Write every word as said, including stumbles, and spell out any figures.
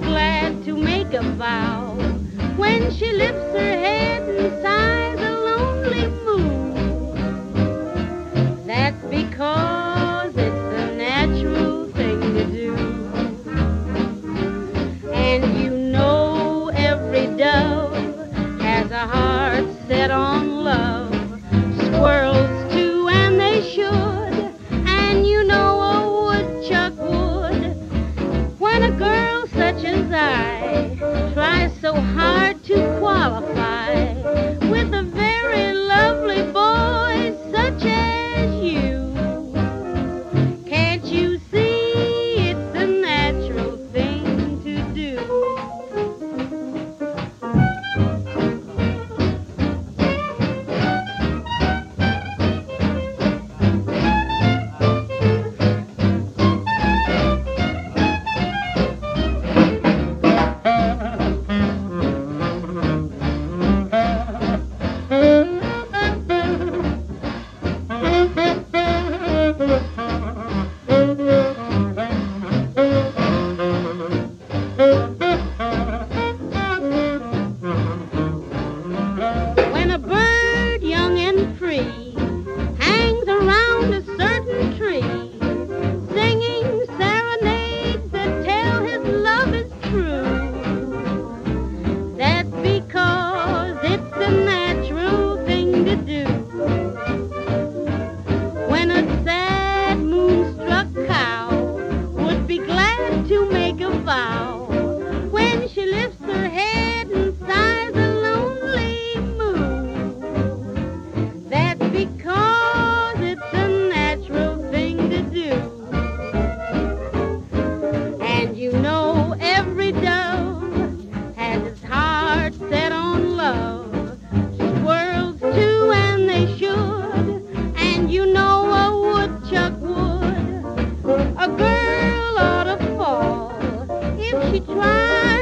glad to make a vow. When she lifts her head and sighs a lonely moo, that's because it's the natural thing to do. And you know every dove has a heart set on love. Squirrels too, and they should. And you know a woodchuck would. When a girl such as I tries so hard to qualify with a very lovely boy such as you, can't you see it's the natural thing to do? When a bird young and free hangs around a certain tree, singing serenades that tell his love is true, that's because it's the natural thing to do. When a sad moonstruck cow would be glad to make a vow, when she lifts her head and sighs a lonely moo, that's because it's a natural thing to do. And you know every dove has its heart set on love. Squirrels too, and they should. And you know a woodchuck would. A girl ought to fall if she tries